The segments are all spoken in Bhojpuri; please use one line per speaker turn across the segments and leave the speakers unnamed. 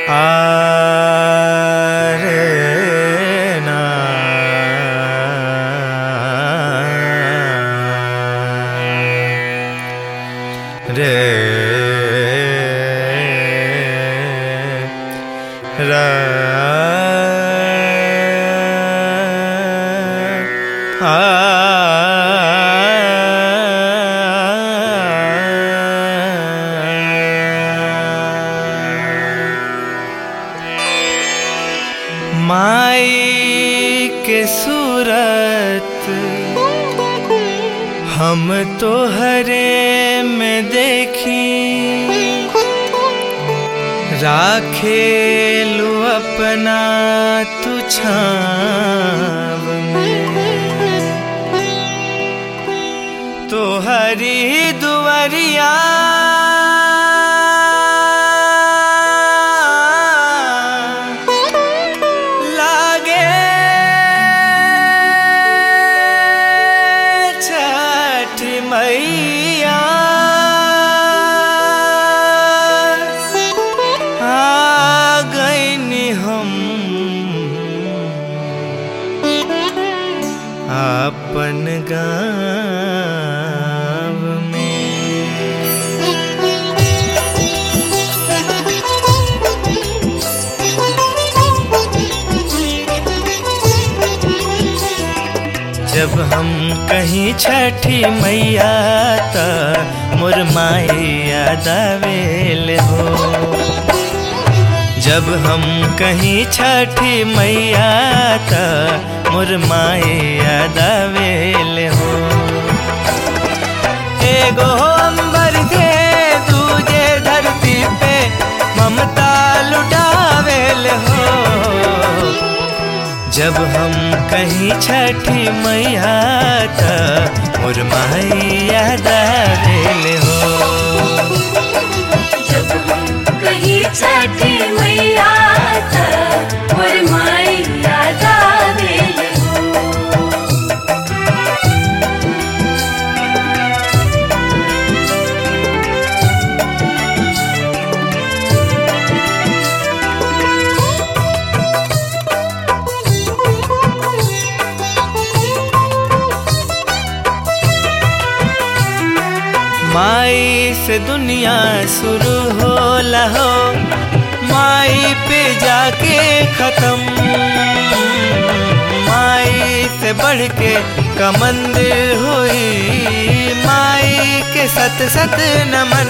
रे ना रे रा माई के सूरत हम तो हरे में देखी, राखेलू अपना तू छाव में, तो हरी दुआरिया मैया आ गईनी हम अपन गाँव में। जब हम कहीं छठी मैया ता मोर माई याद आवेल हो, जब हम कहीं छठी मैया ता मोर माई याद आवेल हो। एगो अंबर के दूजे धरती पे ममता लुटावेल हो, जब हम कहीं छठी मैया ता मोर माई याद आवेल हो।
जब हम कहीं छठी मैया ता मोर माई याद आवेल हो।
माई से दुनिया शुरू होला हो, माई पे जाके खत्म, माई से बढ़ के का मंदिर हुई, माई के सत सत नमन।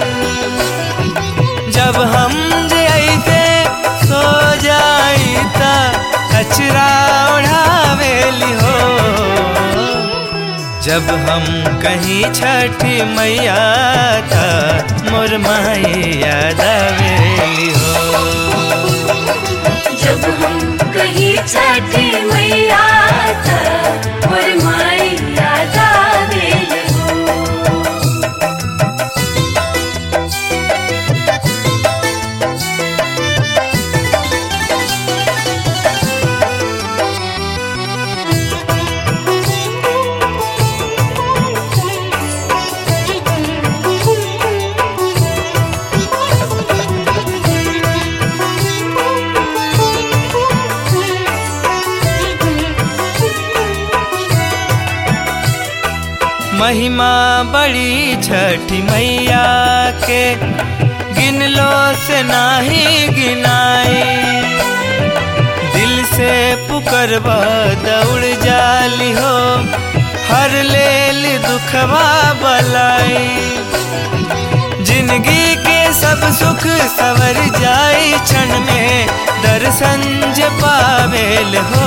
जब हम जैसे सो जाई ता कचरा उड़ावेली हो, जब हम कहीं छठी मैया ता मोर माई याद आवेली हो।
जब हम कहीं छठी मैया ता मोर माई याद आवेल हो।
महिमा बड़ी छठी मैया के, गिनलो से नाही गिनाई, दिल से पुकारवा दौड़ जाली हो, हर लेल दुखवा बलाई। जिंदगी के सब सुख सवर जाई क्षण में, दर्शन जे पावेल हो,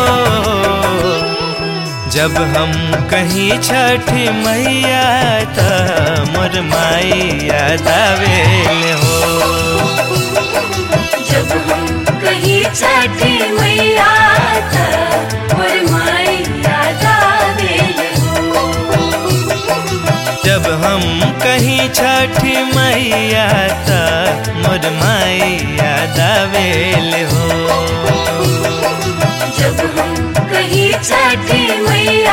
जब हम कहीं छठी मैया ता मोर माई याद आवेल हो।
जब हम कहीं छठी मैया ता मोर माई याद आवेल हो।
जब हम कहीं छठी मैया ता मोर माई याद आवेल हो।
जब हम कहीं छठी मैया